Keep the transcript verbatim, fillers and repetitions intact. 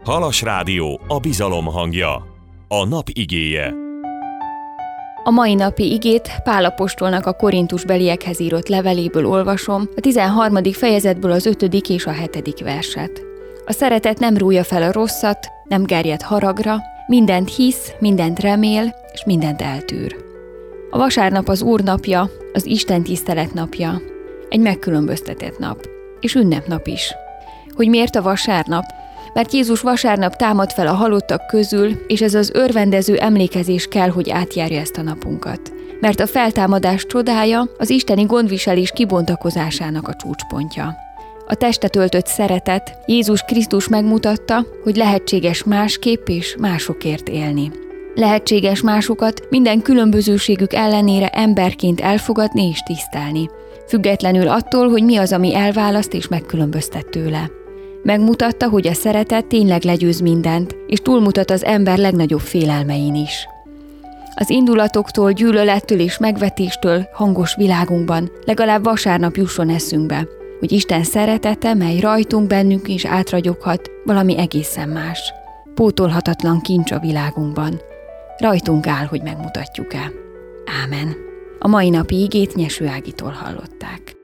Halas Rádió, a bizalom hangja. A nap igéje. A mai napi igét Pál apostolnak a korintusbeliekhez írott leveléből olvasom, a tizenharmadik fejezetből az ötödik és a hetedik verset. A szeretet nem rújja fel a rosszat, nem gerjed haragra, mindent hisz, mindent remél, és mindent eltűr. A vasárnap az Úr napja, az Isten tisztelet napja, egy megkülönböztetett nap, és ünnepnap is. Hogy miért a vasárnap? Mert Jézus vasárnap támad fel a halottak közül, és ez az örvendező emlékezés kell, hogy átjárja ezt a napunkat. Mert a feltámadás csodája az isteni gondviselés kibontakozásának a csúcspontja. A testet öltött szeretet Jézus Krisztus megmutatta, hogy lehetséges másképp és másokért élni. Lehetséges másokat minden különbözőségük ellenére emberként elfogadni és tisztelni, függetlenül attól, hogy mi az, ami elválaszt és megkülönböztet tőle. Megmutatta, hogy a szeretet tényleg legyőz mindent, és túlmutat az ember legnagyobb félelmein is. Az indulatoktól, gyűlölettől és megvetéstől hangos világunkban legalább vasárnap jusson eszünkbe, hogy Isten szeretete, mely rajtunk, bennünk is átragyoghat, valami egészen más. Pótolhatatlan kincs a világunkban. Rajtunk áll, hogy megmutatjuk-e. Ámen. A mai napi igét Nyeső Ágitól hallották.